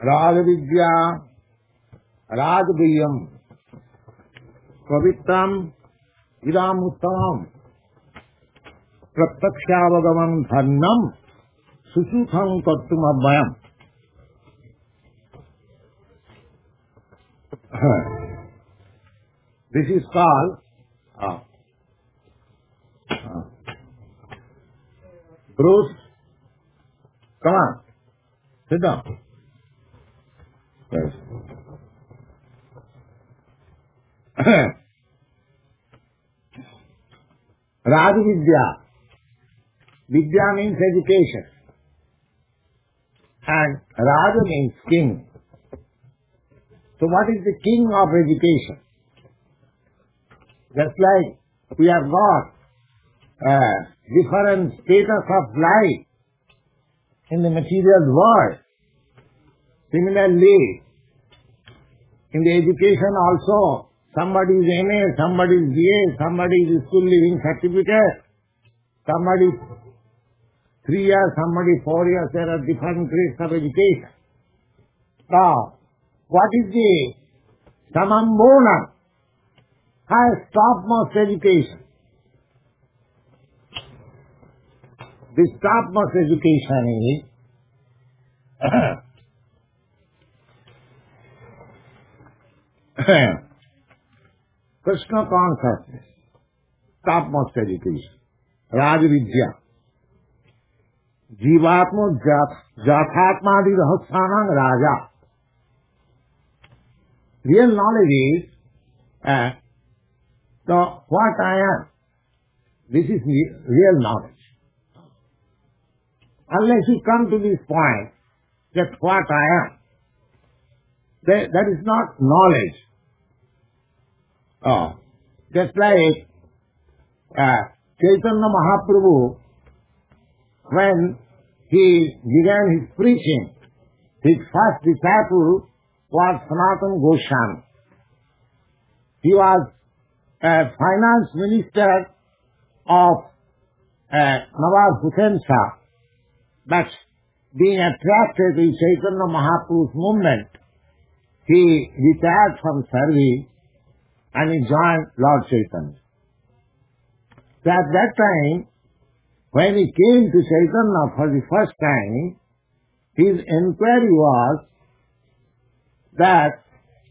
Rajavidya Rajaguyam Pavitram Idam Uttamam Pratyakshavagavam Dharnam Susutham Tattum Abhayam. This is called Bruce, come on, sit down. Yes. Rajavidya. Vidya means education. And Raja means king. So what is the king of education? Just like we have got different status of life in the material world. Similarly, in the education also, somebody is MA, somebody is BA, somebody is school living certificate, somebody 3 years, somebody 4 years, there are different grades of education. Now, what is the Samambona, highest topmost education? This topmost education is Krishna consciousness, topmost education, Rajavidya. Jivatma Jathatmadi Rahasyanang Raja. Real knowledge is what I am. This is real knowledge. Unless you come to this point, that what I am, that is not knowledge. Just like Chaitanya Mahaprabhu, when he began his preaching, his first disciple was Sanatana Goswami. He was a finance minister of Nawab Hussain Shah, but being attracted to Chaitanya Mahaprabhu's movement, he retired from service and he joined Lord Chaitanya. So at that time, when he came to Chaitanya for the first time, his inquiry was that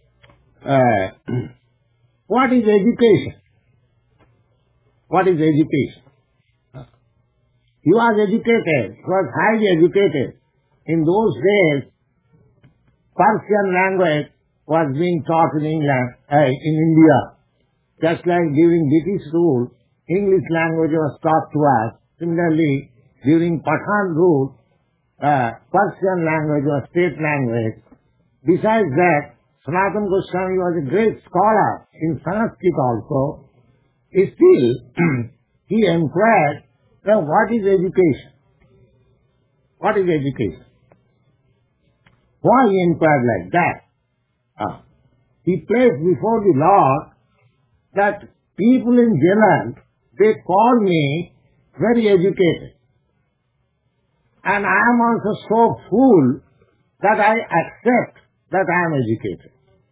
what is education? What is education? He was educated, he was highly educated. In those days, Persian language was being taught in England, in India. Just like during British rule, English language was taught to us. Similarly, during Pathan rule, Persian language was state language. Besides that, Sanatana Goswami was a great scholar in Sanskrit also. Still, he inquired, what is education? What is education? Why he inquired like that? He placed before the Lord that people in general, they call me very educated. And I am also so fool that I accept that I am educated.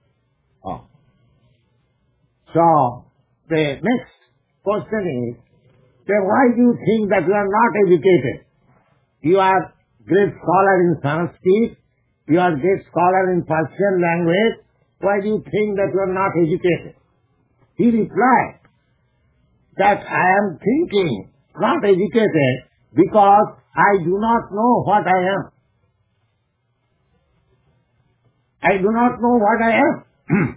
So, the next question is, then why do you think that you are not educated? You are great scholar in Sanskrit, you are great scholar in Persian language, why do you think that you are not educated? He replied that I am thinking not educated because I do not know what I am. I do not know what I am.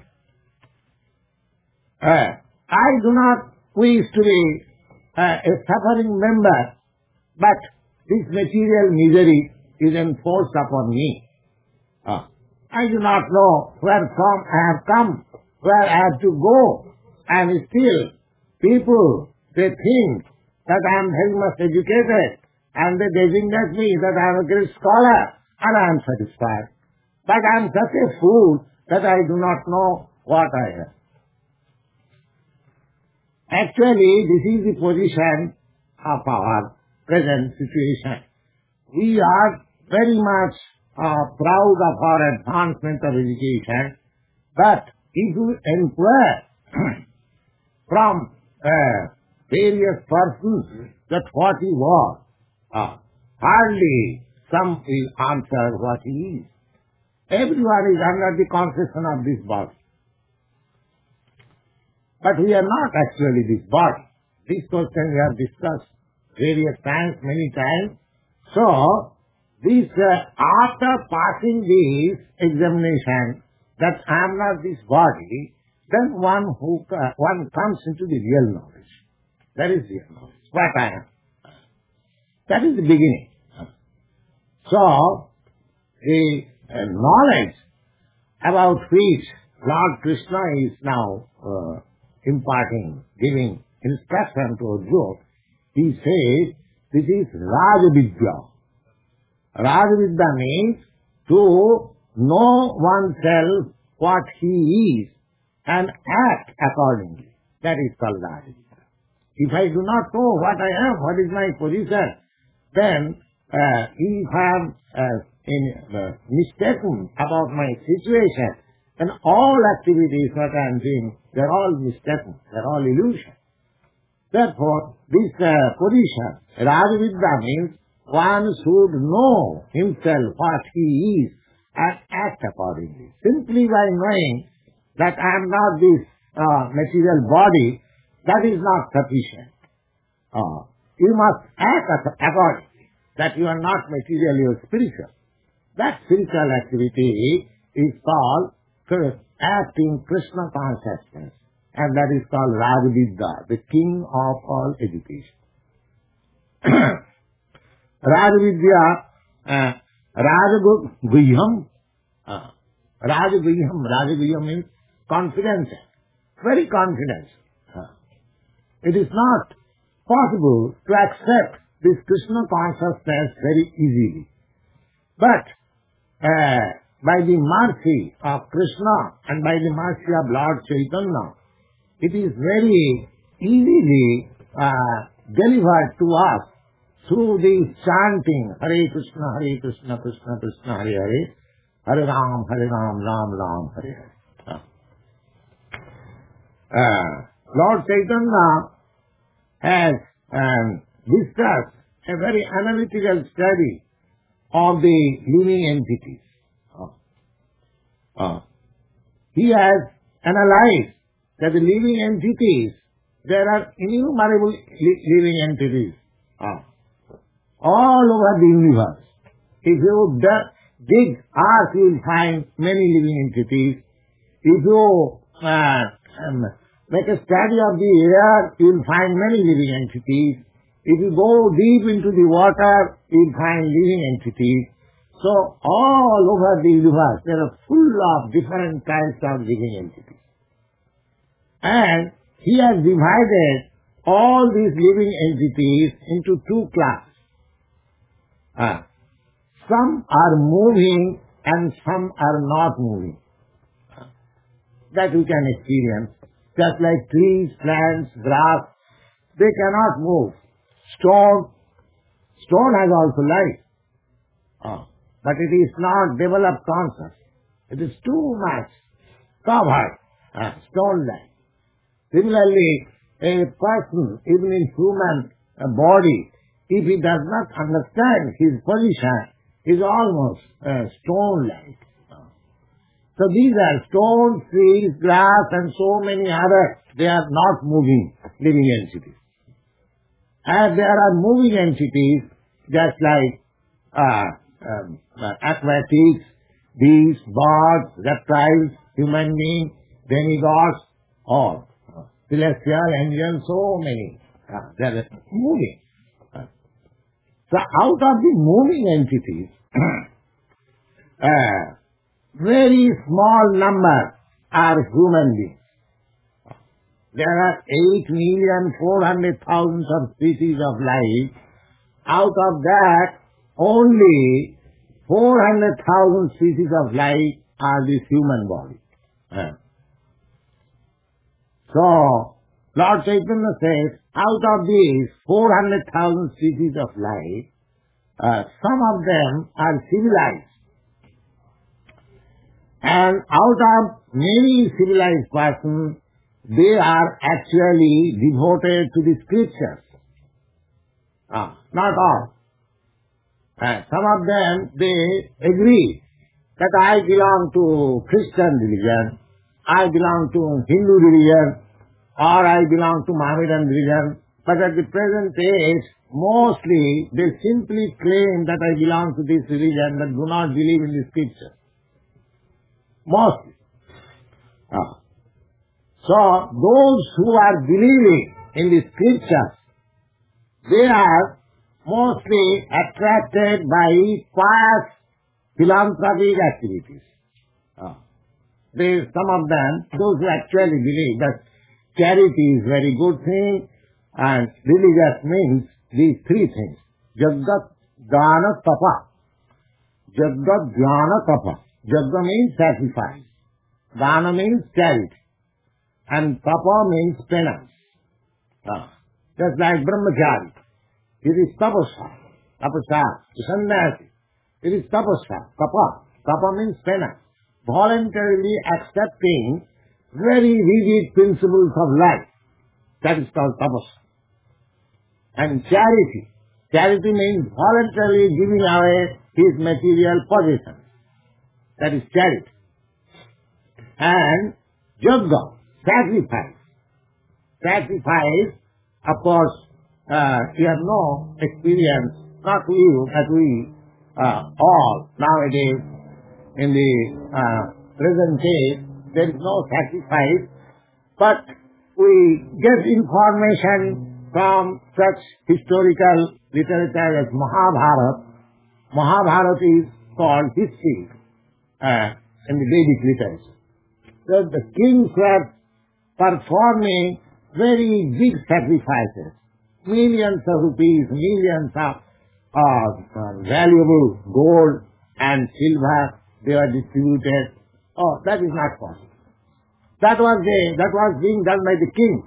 I do not wish to be a suffering member, but this material misery is enforced upon me. I do not know where from I have come, where I have to go, and still people, they think that I am very much educated, and they designate me that I am a great scholar, and I am satisfied. But I am such a fool that I do not know what I am. Actually, this is the position of our present situation. We are very much proud of our advancement of education, but if you inquire from various persons that what he was, hardly some will answer what he is. Everyone is under the concession of this body. But we are not actually this body. This question we have discussed various times, many times. So, this after passing this examination that I am not this body, then one comes into the real knowledge. That is real knowledge. What I am. That is the beginning. So, the knowledge about which Lord Krishna is now imparting, giving instruction to Arjuna, he says, this is Rajavidya. Rajavidya means to know oneself what he is and act accordingly. That is called Rajavidya. If I do not know what I am, what is my position, then if I am mistaken about my situation, then all activities that I am doing, they are all mistaken, they are all illusion. Therefore, this position, Rajavidya, means one should know himself what he is and act accordingly. Simply by knowing that I am not this material body, that is not sufficient. You must act accordingly, that you are not material, you are spiritual. That spiritual activity is called acting Krishna consciousness, and that is called Rajavidya, the king of all education. Rajavidya, Rajaguhyam. Rajaguhyam means confidence, very confident. It is not possible to accept this Krishna consciousness very easily. But by the mercy of Krishna and by the mercy of Lord Chaitanya, it is very easily delivered to us through this chanting Hare Krishna, Krishna Krishna, Hare Hare, Hare Ram, Ram Ram, Hare Hare. Lord Chaitanya has discussed a very analytical study of the living entities. He has analyzed that the living entities, there are innumerable living entities all over the universe. If you dig earth, you will find many living entities. If you make a study of the air, you will find many living entities. If you go deep into the water, you will find living entities. So all over the universe, there are full of different kinds of living entities. And he has divided all these living entities into two classes. Some are moving and some are not moving. That we can experience. Just like trees, plants, grass, they cannot move. Stone has also life. But it is not developed conscious. It is too much covered, stone-like. Similarly, a person, even in human body, if he does not understand his position, is almost stone-like. So these are stones, trees, grass, and so many others. They are not moving living entities. And there are moving entities, just like aquatics, beasts, birds, reptiles, human beings, demigods, all. Celestial, angels, so many. They are moving. So out of the moving entities, very small number are human beings. There are 8,400,000 of species of life. Out of that, only 400,000 species of life are this human body. So, Lord Chaitanya says, out of these 400,000 species of life, some of them are civilized, And out of many civilized persons, they are actually devoted to the scriptures. Not all. Some of them, they agree that I belong to Christian religion, I belong to Hindu religion, or I belong to Mohammedan religion. But at the present age, mostly they simply claim that I belong to this religion but do not believe in the scripture. Mostly. So those who are believing in the scriptures, they are mostly attracted by pious philanthropic activities. Some of them, those who actually believe that charity is very good thing, and religious means these three things. Jagat, Dana, Tapa. Jagat, Dana, Tapa. Jaga means sacrifice. Dana means charity. And Tapa means penance. Just like brahmachari. It is tapasya. Tapasya. Sannyasi. It is tapasya. Tapa. Tapa means penance. Voluntarily accepting very rigid principles of life. That is called tapasya. And charity. Charity means voluntarily giving away his material possessions. That is charity. And Jagga, sacrifice. Sacrifice, of course, you have no experience, not you, but we all nowadays in the present day, there is no sacrifice, but we get information from such historical literature as Mahabharata. Mahabharata is called history in the Vedic literature. So the kings were performing very big sacrifices. Millions of rupees, millions of valuable gold and silver, they were distributed. Oh, that is not possible. That was being done by the kings.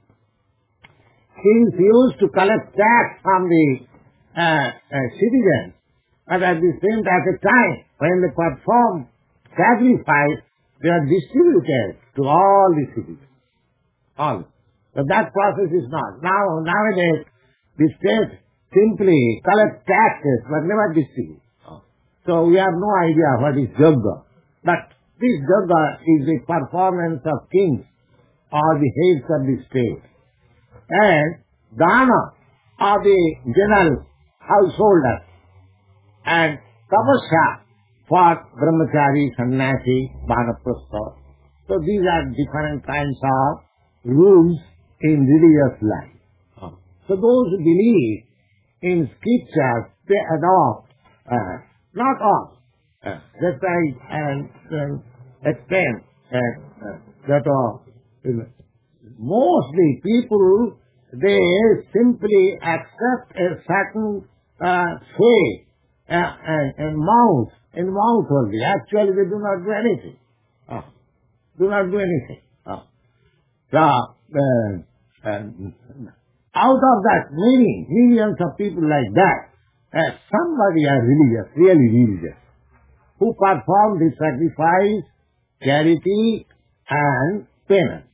Kings used to collect tax from the citizens, but at the same time, when they perform sacrifice, they are distributed to all the citizens. All. But that process is not. Nowadays, the state simply collects taxes but never distributes. So we have no idea what is Jagga. But this Jagga is the performance of kings or the heads of the state. And Dana are the general householders. And Tapasya for brahmachari, sannyasi, vanaprastha. So these are different kinds of rules in religious life. So those who believe in scriptures, they adopt, not all. That's why I explain that mostly people, they simply accept a certain faith and mouth only. Actually they do not do anything. Do not do anything. Out of that millions of people like that, somebody are religious, really religious, who perform the sacrifice, charity and penance.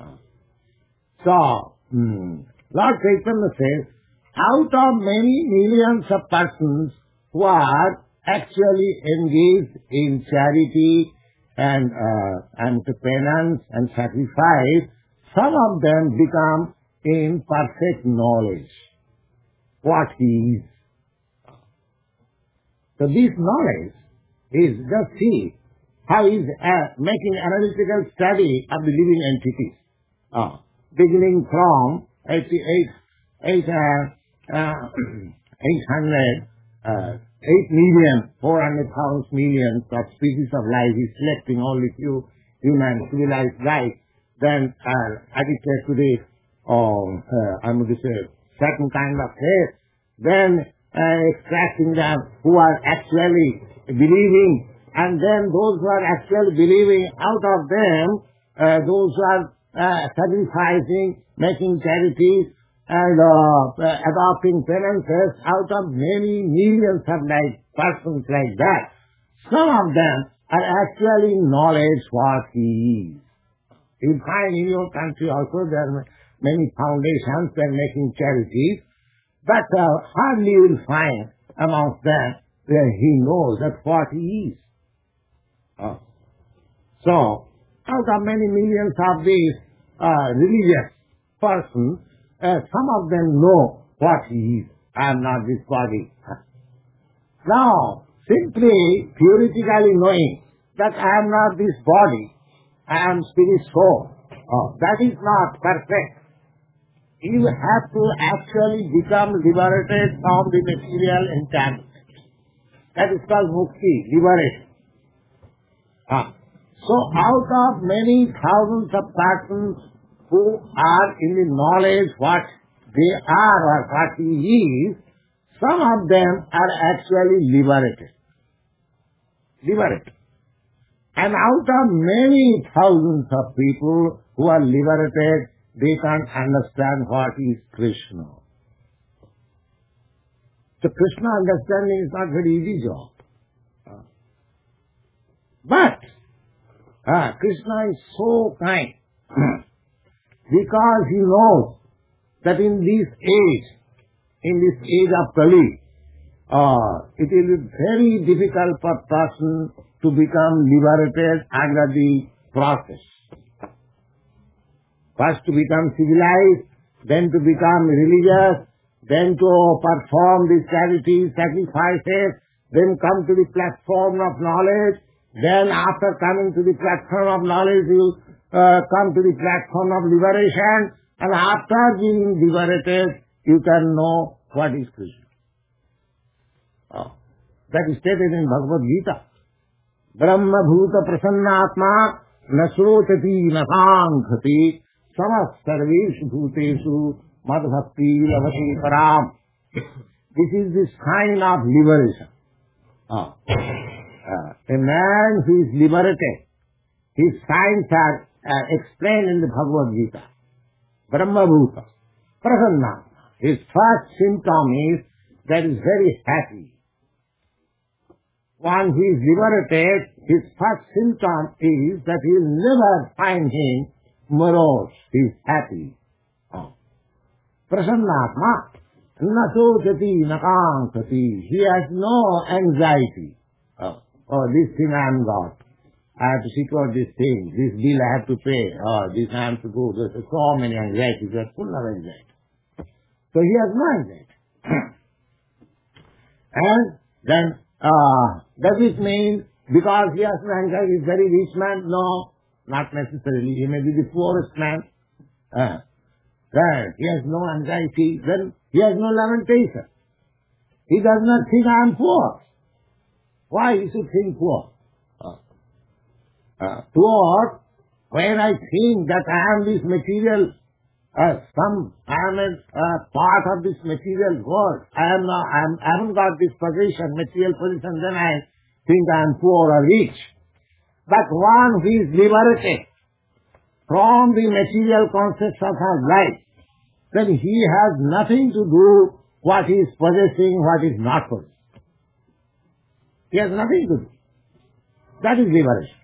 So, Lord Chaitanya says, out of many millions of persons who are actually engaged in charity and penance and sacrifice, some of them become in perfect knowledge what he is. So this knowledge is, just see how he is making analytical study of the living entities, beginning from 8,400,000 millions of species of life. He's selecting only few human civilized life. Then addicted to the, I'm going to say, certain kind of faith. Then extracting them who are actually believing, and then those who are actually believing, out of them, those who are sacrificing, making charities, and adopting penances, out of many millions of persons like that. Some of them are actually knowledge what he is. You find in your country also there are many foundations that are making charities, but hardly you will find amongst them where he knows that what he is. So, out of many millions of these religious persons, some of them know what he is. I am not this body. Now, simply theoretically knowing that I am not this body, I am spirit soul, that is not perfect. You have to actually become liberated from the material entanglement. That is called mukti, liberation. So out of many thousands of persons who are in the knowledge what they are or what he is, some of them are actually liberated. Liberated. And out of many thousands of people who are liberated, they can't understand what is Krishna. So Krishna understanding is not very easy job. But Krishna is so kind because he knows that in this age of Kali, it will be very difficult for a person to become liberated under the process. First to become civilized, then to become religious, then to perform these charities, sacrifices, then come to the platform of knowledge, then after coming to the platform of knowledge, you come to the platform of liberation, and after being liberated, you can know what is Krishna. That is stated in Bhagavad Gita. Brahma bhuta prasannatma nasrotati nasankhati samas sarveshu bhuteshu madbhakti lavati param. This is the sign of liberation. A man who is liberated, his signs are explained in the Bhagavad Gita. Brahma bhuta prasannatma. His first symptom is that he is very happy. One who is liberated, his first symptom is that he will never find him morose. He is happy. Prasannatma. Nasotati nakankati. He has no anxiety. This thing I am got. I have to secure this thing. This bill I have to pay. This I have to go. There are so many anxieties. They are full of anxiety. So he has no anxiety. And then does it mean because he has no anxiety, he is very rich man? No, not necessarily. He may be the poorest man. Then he has no anxiety, then he has no lamentation. He does not think I am poor. Why he should think poor? Poor, when I think that I am this material, I am a part of this material world. I haven't got this position, material position, then I think I am poor or rich. But one who is liberated from the material concepts of his life, then he has nothing to do what he is possessing, what is not possessing. He has nothing to do. That is liberation.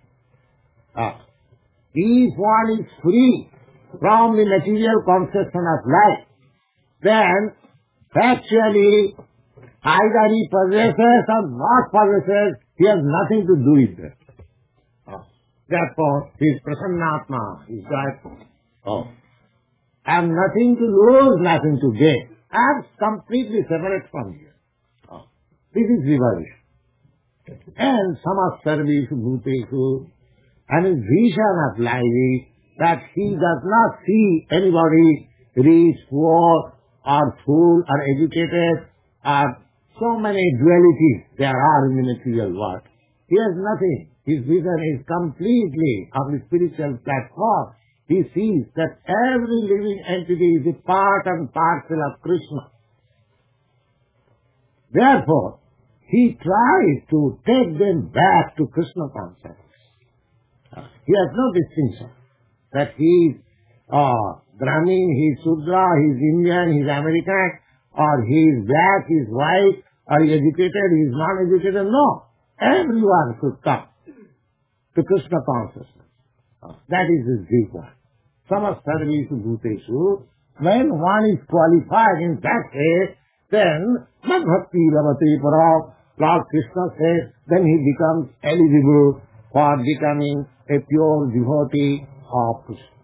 If one is free from the material conception of life, then actually either he possesses or not possesses, he has nothing to do with it. Therefore, he is prasannatma, he is joyful. I have nothing to lose, nothing to gain. I am completely separate from here. This is liberation. And samas sarveshu bhuteshu, and his vision of life is that he does not see anybody rich, poor, or fool, or educated, or so many dualities there are in the material world. He has nothing. His vision is completely of the spiritual platform. He sees that every living entity is a part and parcel of Krishna. Therefore, he tries to take them back to Krishna consciousness. He has no distinction that he is Brahmin, he is Sudra, he is Indian, he is American, or he is black, he is white, or he is educated, he is non-educated. No. Everyone should come to Krishna consciousness. That is his viewpoint. Samasarvesu bhuteshu. When one is qualified in that way, then Bhakti Ravate Para, Lord Krishna says, then he becomes eligible for becoming a pure devotee of Krishna.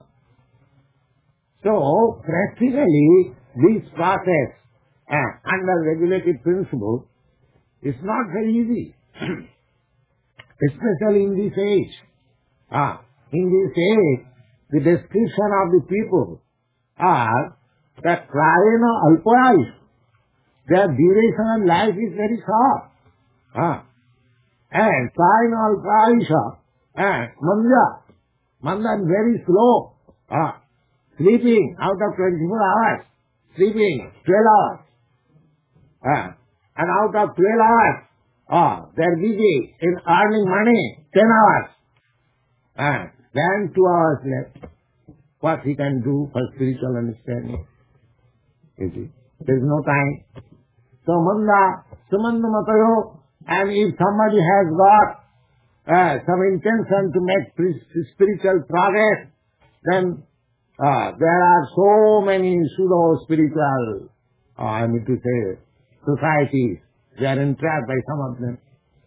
So, practically, this process under regulated principle is not very easy, especially in this age. In this age, the description of the people are that prayena alpayush, their duration of life is very short. And prayena alpayusha, and manda is very slow. Sleeping out of 24 hours, sleeping 12 hours. And out of 12 hours, they are busy in earning money, 10 hours. Then 2 hours left. What he can do for spiritual understanding? You see, there is no time. So sumanda matayo, and if somebody has got some intention to make spiritual progress, then there are so many pseudo-spiritual, I mean to say, societies. They are entrapped by some of them.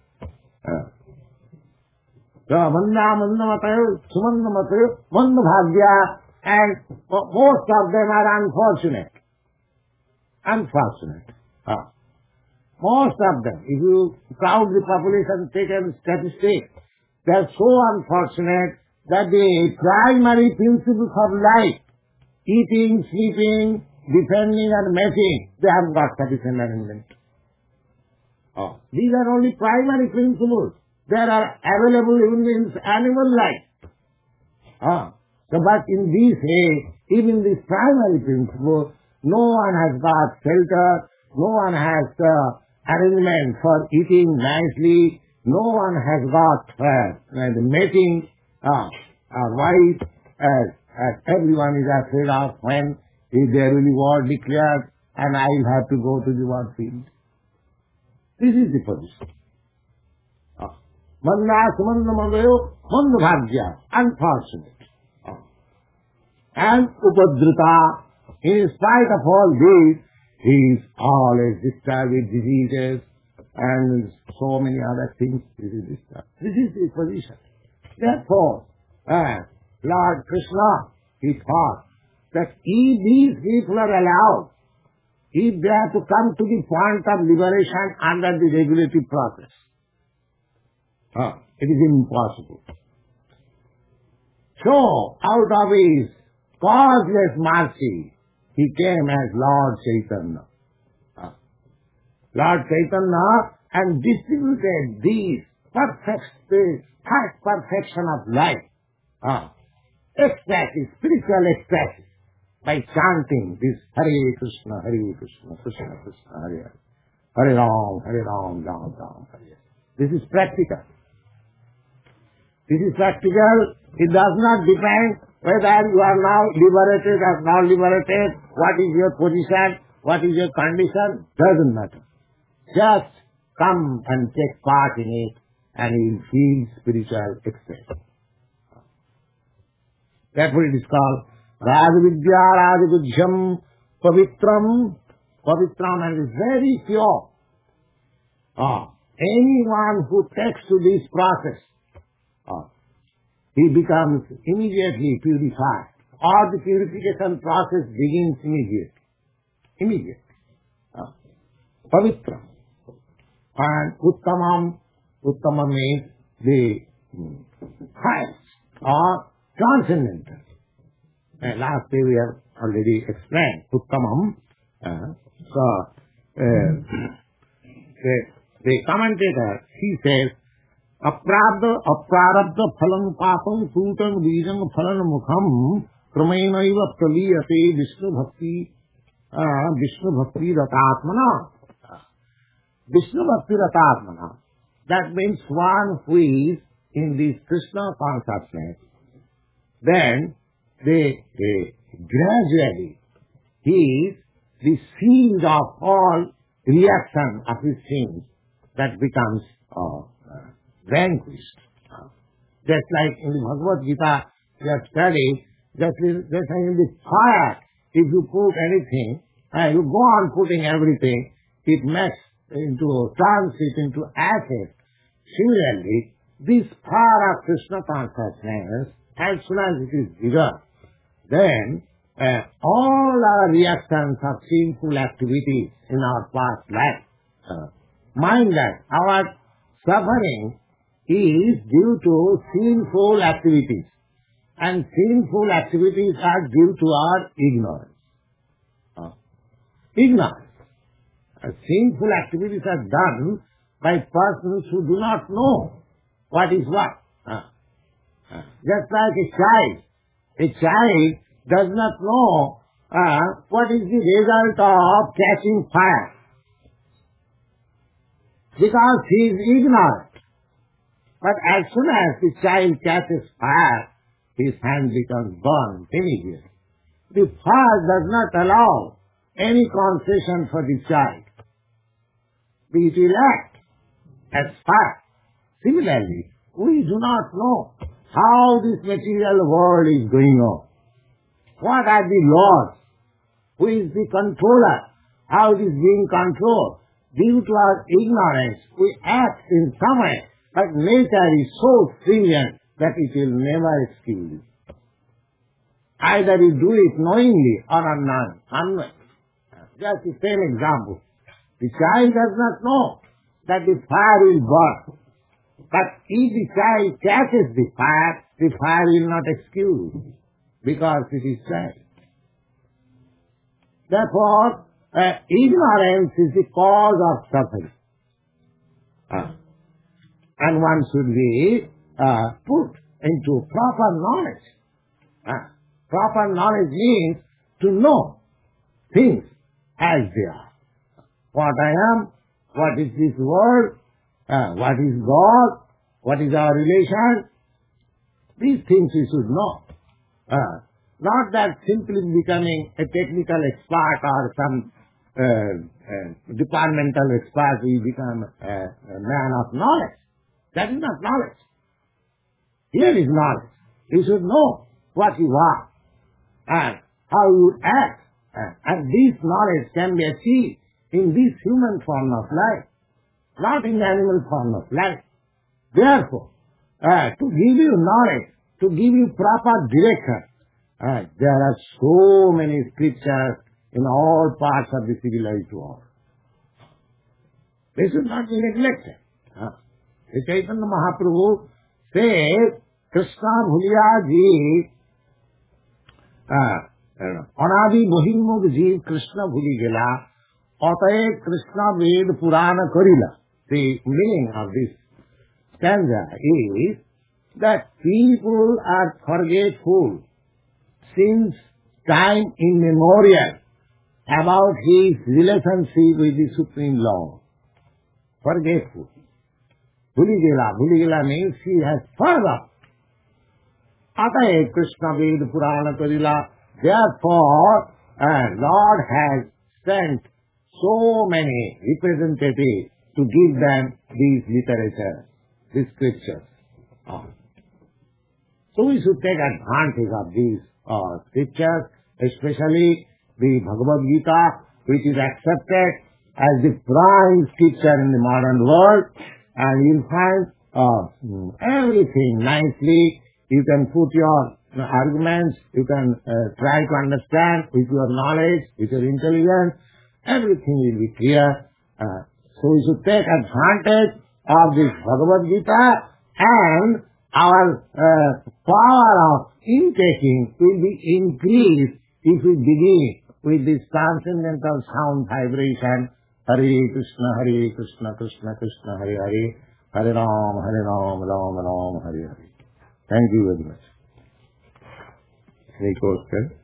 So, manda matayo, sumanda matayo, manda bhagya, and most of them are unfortunate. Most of them. If you count the population, take a statistic, they are so unfortunate that the primary principles of life, eating, sleeping, defending and mating, they have got sufficient arrangement. These are only primary principles. There are available even in animal life. But in this way, even this primary principle, no one has got shelter, no one has arrangement for eating nicely, no one has got the mating, wife, as everyone is afraid of when there will be war declared and I will have to go to the war field. This is the position. Manda sumanda mandayo, manda bhagya, unfortunate. And upadrita, in spite of all this, he is always disturbed with diseases and so many other things. This is his position. Therefore, Lord Krishna, he thought that if these people are allowed, if they have to come to the point of liberation under the regulative process, it is impossible. So, out of his causeless mercy, he came as Lord Chaitanya. Lord Chaitanya, and distributed these perfection of life, spiritual ecstasy, by chanting this Hare Krishna, Krishna Krishna, Hare Hare, Hare Ram, Ram Ram, Hare. This is practical. It does not depend whether you are now liberated or not liberated, what is your position, what is your condition, doesn't matter. Just come and take part in it and you will feel spiritual ecstasy. Therefore it is called Rajavidya Rajagujyam Pavitram. Pavitram, and is very pure. Anyone who takes to this process, he becomes immediately purified. Or the purification process begins immediately. Pavitram. And Uttamam means the highest or transcendental. Last day we have already explained Uttamam. The commentator, he says, Aprarabdha phalam papam sutam bijam phalan mukham kramainaiva praliyate Vishnu bhakti ratatmana. Vishnu bhakti ratatmana. That means one who is in this Krishna consciousness, then gradually he is the seed of all reaction of his sins that becomes vanquished. just like in the Bhagavad Gita we have studied, just like in the fire, if you put anything, you go on putting everything, it turns it into ashes. Similarly, this fire of Krishna consciousness, as soon as it is bigger, then all our reactions of sinful activities in our past life, mind that our suffering is due to sinful activities, and sinful activities are due to our ignorance. Ignorance. Sinful activities are done by persons who do not know what is what. Just like a child does not know what is the result of catching fire, because he is ignorant. But as soon as the child catches fire, his hand becomes burned immediately. The fire does not allow any concession for the child. It will act as fire. Similarly, we do not know how this material world is going on. What are the laws? Who is the controller? How it is being controlled? Due to our ignorance, we act in some way, but nature is so stringent that it will never excuse you. Either you do it knowingly or unknowingly. Just the same example. The child does not know that the fire will burn. But if the child catches the fire will not excuse, because it is child. Therefore, ignorance is the cause of suffering. And one should be put into proper knowledge. Proper knowledge means to know things as they are. What I am, what is this world, what is God, what is our relation, these things we should know. Not that simply becoming a technical expert or some departmental expert we become a man of knowledge. That is not knowledge. Here is knowledge. You should know what you are and how you act. And this knowledge can be achieved in this human form of life, not in the animal form of life. Therefore, to give you knowledge, to give you proper direction, there are so many scriptures in all parts of the civilized world. They should not be neglected. The Chaitanya Mahaprabhu says, Krishna bhuliya jeev, anadi bohimmug jeev Krishna bhuli gela, ataye Krishna ved purana karila. The meaning of this stanza is that people are forgetful since time immemorial about his relationship with the Supreme Lord. Forgetful. Bhuligela means he has forgotten. Ataye Krishna ved purana karila. Therefore, Lord has sent so many representatives to give them these literature, these scriptures. So we should take advantage of these scriptures, especially the Bhagavad Gita, which is accepted as the prime scripture in the modern world, and you'll find everything nicely. You can put your arguments, you can try to understand with your knowledge, with your intelligence, everything will be clear. So we should take advantage of this Bhagavad Gita, and our power of intaking will be increased if we begin with this transcendental sound vibration, Hare Krishna, Krishna Krishna, Hare Hare, Hare Ram, Ram Ram, Hare Hare. Thank you very much. Any question?